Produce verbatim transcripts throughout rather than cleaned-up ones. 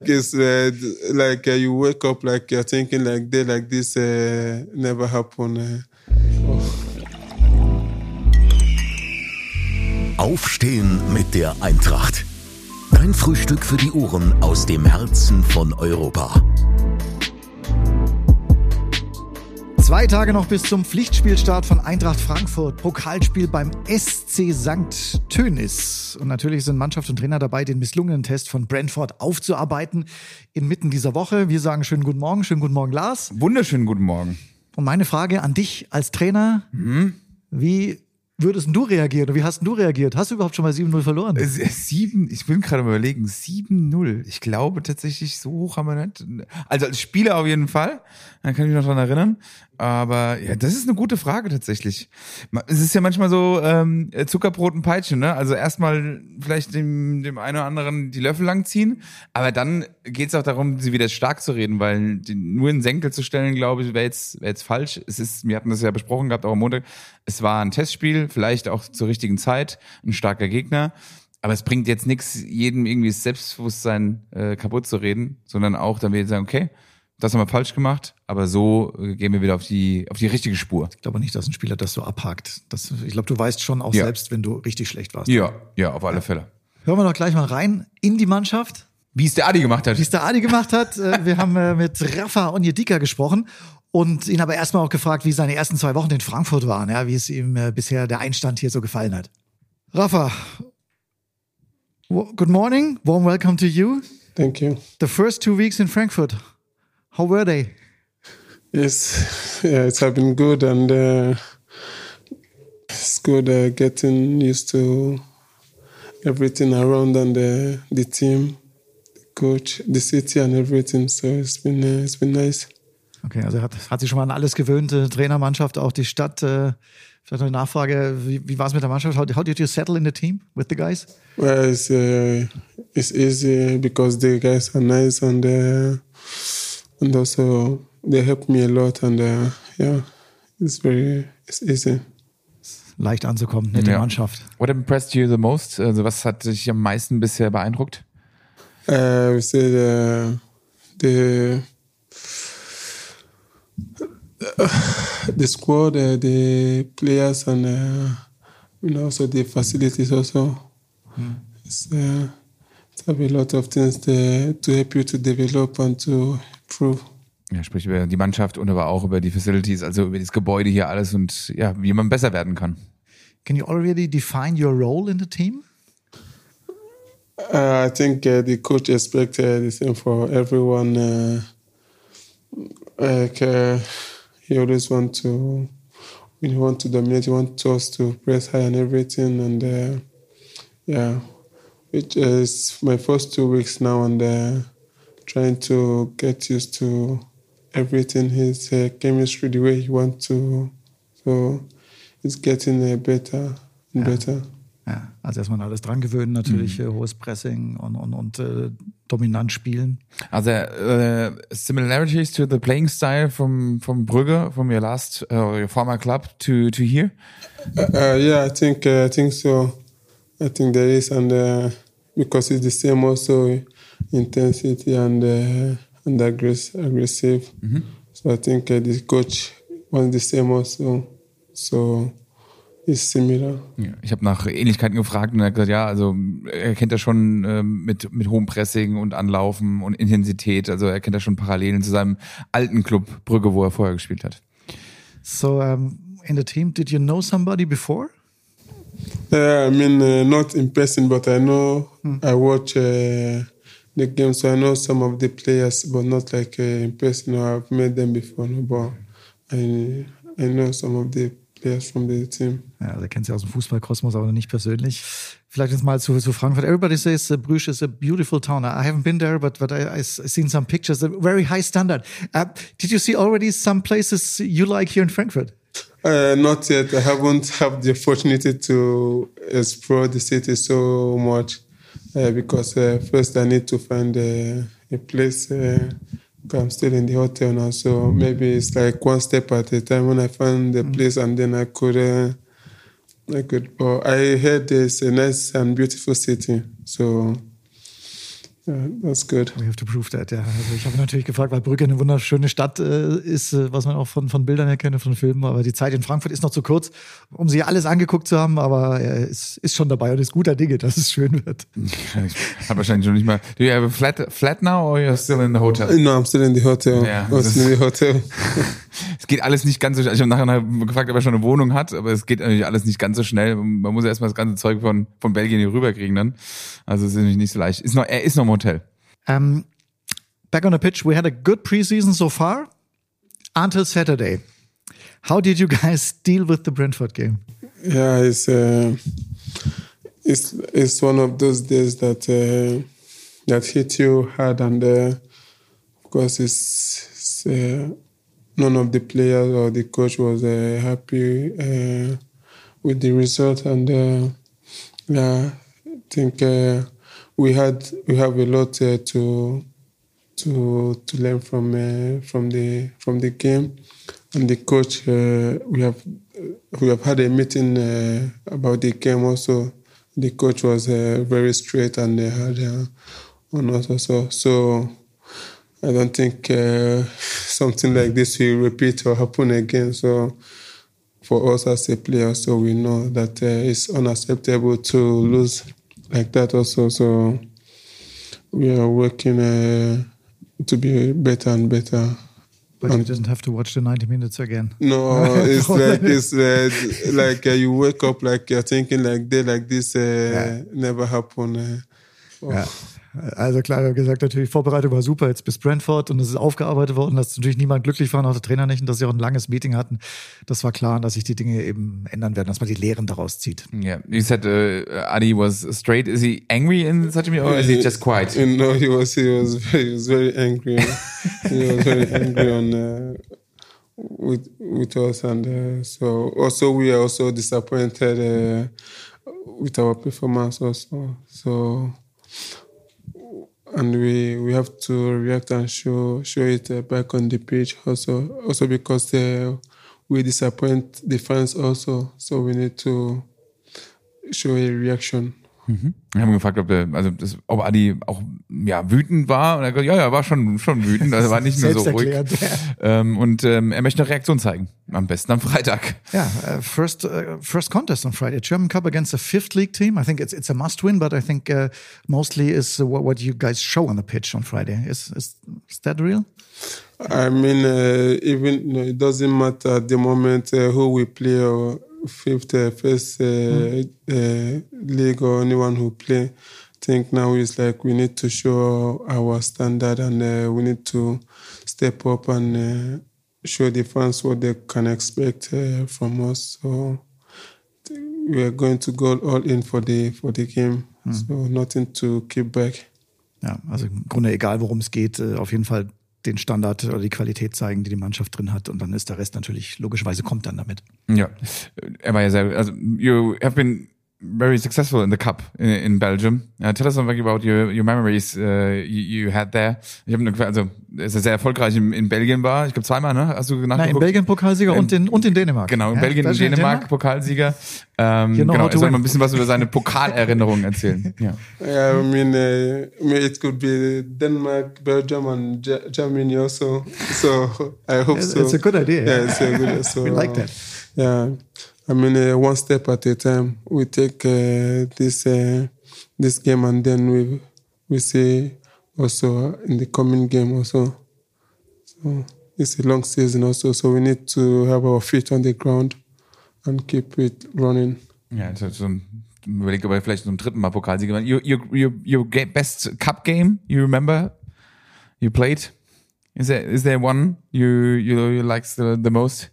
It's uh, like uh, you wake up like you're thinking like day like this uh, never happened. Uh, oh. Aufstehen mit der Eintracht. Dein Frühstück für die Ohren aus dem Herzen von Europa. Zwei Tage noch bis zum Pflichtspielstart von Eintracht Frankfurt. Pokalspiel beim S C Sankt Tönis. Und natürlich sind Mannschaft und Trainer dabei, den misslungenen Test von Brentford aufzuarbeiten inmitten dieser Woche. Wir sagen schönen guten Morgen. Schönen guten Morgen, Lars. Wunderschönen guten Morgen. Und meine Frage an dich als Trainer. Mhm. Wie würdest du reagieren? Oder wie hast du reagiert? Hast du überhaupt schon mal sieben null verloren? Sieben, ich will gerade mal überlegen, sieben null. Ich glaube tatsächlich, so hoch haben wir nicht. Also als Spieler auf jeden Fall. Dann kann ich mich noch dran erinnern. Aber ja, das ist eine gute Frage tatsächlich. Es ist ja manchmal so ähm, Zuckerbrot und Peitsche, ne? Also erstmal vielleicht dem, dem einen oder anderen die Löffel langziehen, aber dann geht's auch darum, sie wieder stark zu reden, weil die, nur in Senkel zu stellen, glaube ich, wäre jetzt, wäre jetzt falsch. Es ist, wir hatten das ja besprochen gehabt, auch am Montag. Es war ein Testspiel, vielleicht auch zur richtigen Zeit, ein starker Gegner. Aber es bringt jetzt nichts, jedem irgendwie das Selbstbewusstsein äh, kaputt zu reden, sondern auch dann wieder sagen, okay, das haben wir falsch gemacht, aber so gehen wir wieder auf die auf die richtige Spur. Ich glaube nicht, dass ein Spieler das so abhakt. Das, ich glaube, du weißt schon auch ja. selbst, wenn du richtig schlecht warst. Ja, ja, auf alle ja. Fälle. Hören wir doch gleich mal rein in die Mannschaft. Wie es der Adi gemacht hat. Wie es der Adi gemacht hat. Wir haben mit Rafa Onyedika gesprochen und ihn aber erstmal auch gefragt, wie seine ersten zwei Wochen in Frankfurt waren, ja, wie es ihm bisher der Einstand hier so gefallen hat. Rafa, good morning, warm welcome to you. Thank you. The first two weeks in Frankfurt. How were they? Yes, yeah, it's been good, and uh, it's good uh, getting used to everything around and uh, the team, the coach, the city, and everything. So it's been uh, it's been nice. Okay, also hat hat sich schon mal an alles gewöhnt, äh, Trainermannschaft, auch die Stadt. Äh, vielleicht noch eine Nachfrage: Wie, wie war es mit der Mannschaft? How, how did you settle in the team with the guys? Well, it's uh, it's easy because the guys are nice and. Uh, And also, they help me a lot, and uh, yeah, it's very, it's easy. Leicht anzukommen, nette ja. Mannschaft. What impressed you the most? Also, was hat dich am meisten bisher beeindruckt? Uh, we say the the uh, the squad, uh, the players, and uh, and also the facilities also. Hmm. It's, uh, it's have a lot of things to, to help you to develop and to improve. Ja, sprich über die Mannschaft und aber auch über die Facilities, also über das Gebäude hier alles und ja, wie man besser werden kann. Can you already define your role in the team? Uh, I think uh, the coach expects uh, the same for everyone. Uh, like uh, he always want to, when he want to dominate, he wants us to press high and everything, and uh, yeah, it is my first two weeks now, and uh, trying to get used to everything, his uh, chemistry, the way he wants to. So it's getting uh, better and ja. better. Ja, also erstmal alles dran gewöhnen, natürlich mhm. hohes Pressing und, und, und äh, dominant spielen. Are there uh, similarities to the playing style from from Brugge, from your last uh, your former club to to here? Uh, uh, yeah, I think uh, I think so. I think there is, and uh, because it's the same also intensity and uh, and aggress- aggressive. Mm-hmm. So I think uh, the coach wants the same also. So it's similar. Ja, ich habe nach Ähnlichkeiten gefragt und er hat gesagt, ja, also er kennt das schon äh, mit mit hohem Pressing und Anlaufen und Intensität. Also er kennt das schon Parallelen zu seinem alten Club Brugge, wo er vorher gespielt hat. So um, in the team, did you know somebody before? Uh, I mean, uh, not in person, but I know hmm. I watch uh, the game, so I know some of the players, but not like uh, in person. No, I've met them before, no, but I I know some of the players from the team. Ja, also er kennt sie aus dem Fußballkosmos, aber nicht persönlich. Vielleicht jetzt mal zu, zu Frankfurt. Everybody says uh, Bruges is a beautiful town. I haven't been there, but but I, I've seen some pictures. A very high standard. Uh, did you see already some places you like here in Frankfurt? Uh, not yet. I haven't had the opportunity to explore the city so much uh, because uh, first I need to find uh, a place. Uh, I'm still in the hotel now, so maybe it's like one step at a time. When I find the place, and then I could, uh, I could. But I heard it's a nice and beautiful city, so Yeah, that's good. We have to prove that, ja. Also ich habe natürlich gefragt, weil Brügge eine wunderschöne Stadt äh, ist, äh, was man auch von, von Bildern her kennt, von Filmen, aber die Zeit in Frankfurt ist noch zu kurz, um sie alles angeguckt zu haben, aber er ist, ist schon dabei und ist guter Dinge, dass es schön wird. Ich habe wahrscheinlich schon nicht mal. Do you have a flat, flat now or you're still in the hotel? No, I'm still in the hotel. Ja, I'm still in the hotel. Es geht alles nicht ganz so schnell. Ich habe nachher gefragt, ob er schon eine Wohnung hat, aber es geht natürlich alles nicht ganz so schnell. Man muss ja erstmal das ganze Zeug von, von Belgien hier rüberkriegen dann. Also es ist nämlich nicht so leicht. Ist noch, er ist noch im Hotel. Um, back on the pitch, we had a good preseason so far until Saturday. How did you guys deal with the Brentford game? Yeah, it's uh, it's it's one of those days that uh, that hit you hard, and uh, because it's, it's uh, none of the players or the coach was uh, happy uh, with the result, and uh, yeah, I think uh, we had we have a lot uh, to to to learn from uh, from the from the game, and the coach. Uh, we have we have had a meeting uh, about the game also. The coach was uh, very straight and they had uh, on us also. So I don't think uh, something like this will repeat or happen again. So for us as a player, so we know that uh, it's unacceptable to lose like that also. So we are working uh, to be better and better. But you didn't have to watch the ninety minutes again. No, it's like it's uh, like uh, you wake up like you're thinking like day like this uh, yeah. never happen. Uh, oh. Ja. Also klar, wir haben gesagt, natürlich, Vorbereitung war super, jetzt bis Brentford und es ist aufgearbeitet worden, dass natürlich niemand glücklich war, auch der Trainer nicht, und dass sie auch ein langes Meeting hatten. Das war klar, dass sich die Dinge eben ändern werden, dass man die Lehren daraus zieht. Yeah, you said uh, Adi was straight. Is he angry in such a meeting or is he just quiet? Uh, no, he was he was very, he was very angry. He was very angry on uh, with with us, and uh, so also we are also disappointed uh, with our performance also. So. And we, we have to react and show show it uh, back on the pitch also also because uh, we disappoint the fans also, so we need to show a reaction. Mhm. Wir haben gefragt, ob der, also das, ob Adi auch ja wütend war, und er hat gesagt, ja, ja, war schon schon wütend, also war nicht nur so ruhig. Ähm, und ähm, er möchte eine Reaktion zeigen, am besten am Freitag. Ja, yeah, uh, first uh, first contest on Friday, German Cup against a fifth league team. I think it's it's a must win, but I think uh, mostly is what, what you guys show on the pitch on Friday. Is is, is that real? I mean, uh, even you know, it doesn't matter at the moment uh, who we play or fifth, uh, first uh, mm. uh, league or anyone who play. I think now it's like we need to show our standard, and uh, we need to step up and uh, show the fans what they can expect uh, from us. So we are going to go all in for the for the game. Mm. So nothing to keep back. Ja, also im Grunde egal, worum es geht, auf jeden Fall den Standard oder die Qualität zeigen, die die Mannschaft drin hat, und dann ist der Rest natürlich, logischerweise kommt dann damit. Ja, er war ja sehr, also you have been very successful in the cup in, in Belgium. Uh, tell us something about your your memories uh, you, you had there. Ich habe nur, also dass er sehr erfolgreich in, in Belgien war. Ich glaube zweimal, ne? Hast du nachgeguckt? Nein, in Belgien Pokalsieger und in und in Dänemark. Genau, in ja, Belgien und Dänemark Pokalsieger. Ähm, genau, er soll mal ein bisschen was über seine Pokalerinnerungen erzählen. Ja. Yeah, I mean, uh, I mean, it could be Denmark, Belgium, and G- Germany also. So I hope it's, so. It's a good idea. Yeah, it's a good. So, we like that. Yeah. I mean, uh, one step at a time. We take uh, this uh, this game, and then we we see also in the coming game also. So it's a long season also, so we need to have our feet on the ground and keep it running. Ja, so, so überlege, ob er vielleicht zum dritten Mal Pokalsieger war. Your, your, your, your best cup game you remember you played? Is there is there one you you, you like the, the most?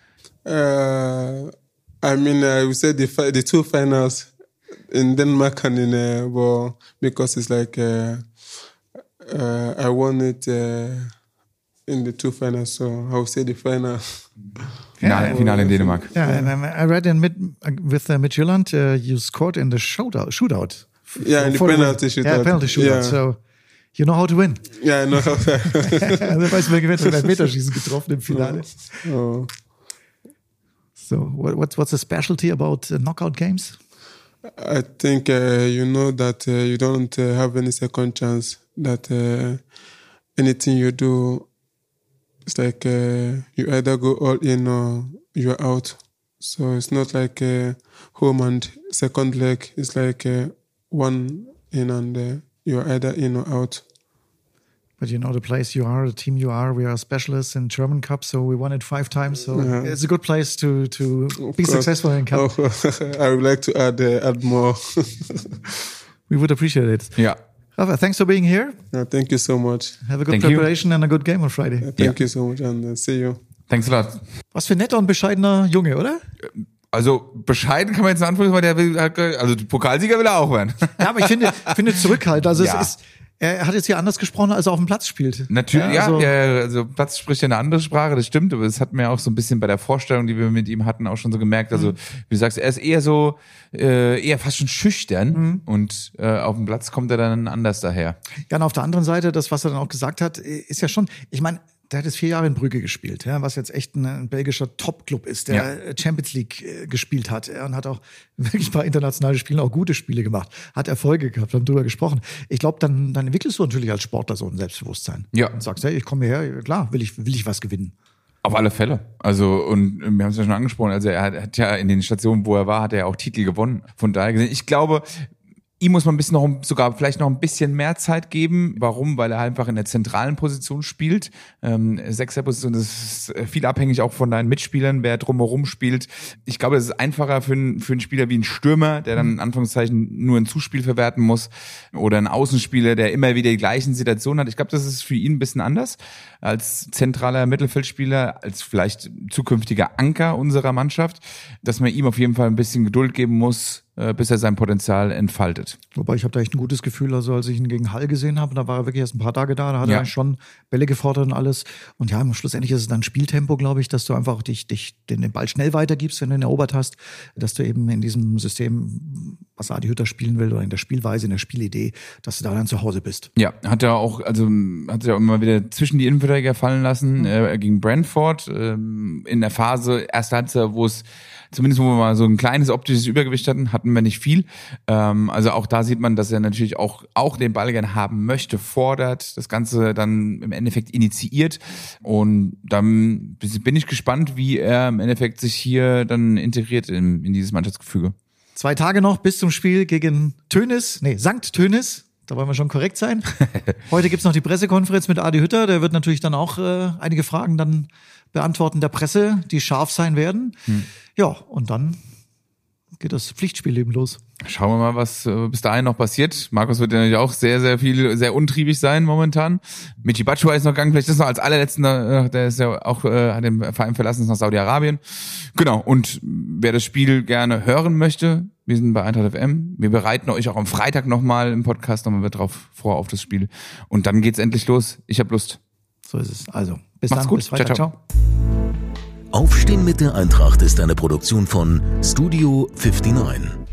Uh, I mean, I would say the fi- the two finals in Denmark and in uh, well, because it's like uh, uh, I won it uh, in the two finals, so I would say the final. Finale, yeah, Finale in Dänemark. Yeah, and I read in mid with uh, Midtjylland, uh, you scored in the shootout. shootout yeah, in the penalty shootout. Yeah, penalty shootout. Yeah. So you know how to win. Yeah, I know how to. Also weiß man, gewinnt, ein Meterschießen getroffen im Finale. Oh. So what, what's what's the specialty about uh, knockout games? I think uh, you know that uh, you don't uh, have any second chance. that uh, anything you do, it's like uh, you either go all in or you're out. So it's not like uh, home and second leg. It's like uh, one in and uh, you're either in or out. But you know the place you are, the team you are. We are specialists in German Cup, so we won it five times. So yeah. It's a good place to to Of be course. successful in Cup. Oh, I would like to add uh, add more. We would appreciate it. Ja. Rafa, thanks for being here. Yeah, thank you so much. Have a good Thank you. preparation and a good game on Friday. Yeah, thank Yeah. you so much and uh, see you. Thanks a lot. Was für ein netter und bescheidener Junge, oder? Also bescheiden kann man jetzt anfangen, weil der will, also Pokalsieger will er auch werden. Ja, aber ich finde, finde Zurückhalt. Also Ja. es ist, er hat jetzt hier anders gesprochen, als er auf dem Platz spielt. Natürlich, ja, also, ja, also Platz spricht ja eine andere Sprache, das stimmt, aber es hat mir auch so ein bisschen bei der Vorstellung, die wir mit ihm hatten, auch schon so gemerkt. Also, wie du sagst, er ist eher so, äh, eher fast schon schüchtern Mhm. und äh, auf dem Platz kommt er dann anders daher. Ja, und auf der anderen Seite, das, was er dann auch gesagt hat, ist ja schon, ich meine, der hat jetzt vier Jahre in Brügge gespielt, ja, was jetzt echt ein, ein belgischer Top-Club ist, der Ja. Champions League äh, gespielt hat ja, und hat auch wirklich bei internationalen Spielen auch gute Spiele gemacht, hat Erfolge gehabt, haben drüber gesprochen. Ich glaube, dann, dann entwickelst du natürlich als Sportler so ein Selbstbewusstsein. Ja. Und sagst, hey, ich komme hierher, klar, will ich, will ich was gewinnen. Auf alle Fälle. Also, und wir haben es ja schon angesprochen, also er hat, hat ja in den Stationen, wo er war, hat er ja auch Titel gewonnen. Von daher gesehen, ich glaube, ihm muss man ein bisschen noch, sogar vielleicht noch ein bisschen mehr Zeit geben. Warum? Weil er einfach in der zentralen Position spielt. Ähm, Sechserposition, das ist viel abhängig auch von deinen Mitspielern, wer drumherum spielt. Ich glaube, es ist einfacher für einen, für einen Spieler wie einen Stürmer, der dann in Anführungszeichen nur ein Zuspiel verwerten muss, oder ein Außenspieler, der immer wieder die gleichen Situationen hat. Ich glaube, das ist für ihn ein bisschen anders als zentraler Mittelfeldspieler, als vielleicht zukünftiger Anker unserer Mannschaft, dass man ihm auf jeden Fall ein bisschen Geduld geben muss, bis er sein Potenzial entfaltet. Wobei ich habe da echt ein gutes Gefühl, also als ich ihn gegen Hall gesehen habe, da war er wirklich erst ein paar Tage da, da hat Ja. er schon Bälle gefordert und alles. Und ja, schlussendlich ist es dann Spieltempo, glaube ich, dass du einfach dich, dich den, den Ball schnell weitergibst, wenn du ihn erobert hast, dass du eben in diesem System, was Adi Hütter spielen will, oder in der Spielweise, in der Spielidee, dass du da dann zu Hause bist. Ja, hat er auch, also hat sich auch immer wieder zwischen die Innenverteidiger fallen lassen, mhm. äh, gegen Brentford, ähm, in der Phase, erste Halbzeit, wo es zumindest wo wir mal so ein kleines optisches Übergewicht hatten, hatten wir nicht viel. Ähm, also auch da sieht man, dass er natürlich auch auch den Ball gerne haben möchte, fordert, das Ganze dann im Endeffekt initiiert. Und dann bin ich gespannt, wie er im Endeffekt sich hier dann integriert in, in dieses Mannschaftsgefüge. Zwei Tage noch bis zum Spiel gegen Tönis, nee, Sankt Tönis. Da wollen wir schon korrekt sein. Heute gibt's noch die Pressekonferenz mit Adi Hütter. Der wird natürlich dann auch äh, einige Fragen dann beantworten der Presse, die scharf sein werden. Hm. Ja, und dann geht das Pflichtspielleben los. Schauen wir mal, was äh, bis dahin noch passiert. Markus wird ja natürlich auch sehr, sehr viel, sehr untriebig sein momentan. Michi Batshuayi ist noch gegangen, vielleicht ist noch als allerletzten, äh, der ist ja auch, äh, hat den Verein verlassen, ist nach Saudi-Arabien. Genau, und wer das Spiel gerne hören möchte, wir sind bei Eintracht F M. Wir bereiten euch auch am Freitag nochmal im Podcast nochmal drauf vor auf das Spiel. Und dann geht's endlich los. Ich habe Lust. So ist es. Also, bis Macht's dann, gut. bis Freitag. Ciao, ciao. Aufstehen mit der Eintracht ist eine Produktion von Studio neunundfünfzig.